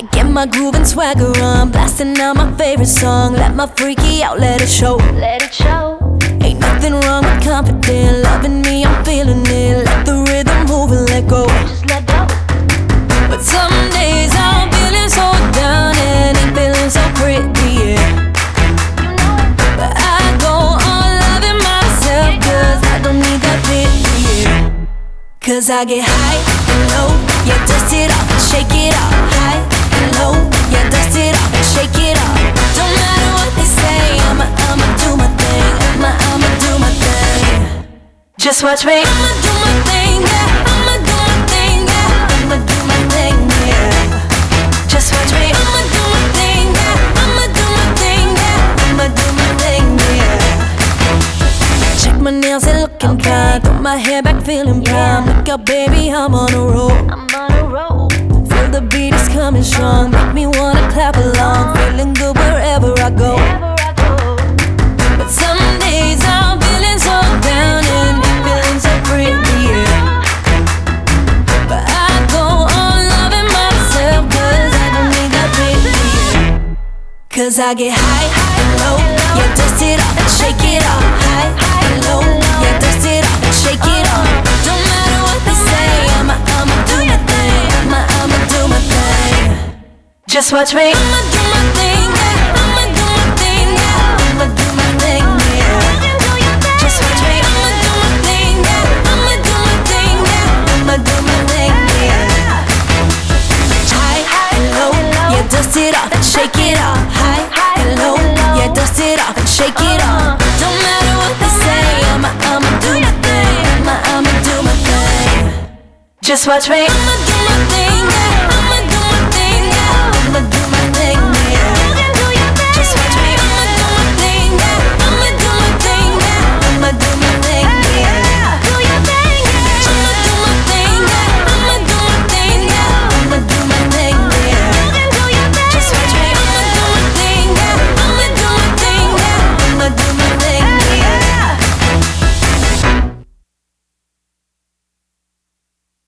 I get my groove and swagger on, blasting out my favorite song. Let my freaky out, let it show. Let it show. Ain't nothing wrong with confident, loving me, I'm feeling it. Let the rhythm move and let go. Just let go. But some days I'm feeling so down and ain't feeling so pretty, yeah. But I go on loving myself, cause I don't need that pity, yeah. Cause I get high and low, yeah, dust it off and shake it off. High and low, yeah, dust it off and shake it off. Don't matter what they say, I'ma do my thing. I'ma do my thing. Just watch me, I'ma do my thing, yeah. I'ma do my thing, yeah. I'ma do my thing, yeah. Just watch me, I'ma do my thing, yeah. I'ma do my thing, yeah. I'ma do my thing, yeah. Check my nails, they looking fine. Throw my hair back, feeling prime. Look out, baby, I'm on a roll. I'm on a roll. Feel the beat is coming strong. Make me wanna clap along. Feeling good wherever I go. But some days I'm feeling so down and feeling so pretty, yeah. But I go on loving myself, cause I don't need that pity, yeah. Cause I get high and low, yeah, dust it off and shake it off. High and low, yeah, dust it off and shake it off. Don't matter what they say, I'ma do my thing. I'ma do my thing. Just watch me, I'ma do my thing, yeah. I'ma do my thing, yeah. I'ma do my thing, yeah. Just watch me, I'ma do my thing, yeah. I'ma do my thing, yeah. I'ma do my thing, yeah. High and low, yeah, dust it off and shake it off. High and low, yeah, dust it off and shake it off. Don't matter what they say, I'ma do my thing. I'ma do my thing. Just watch me, I'ma do my thing.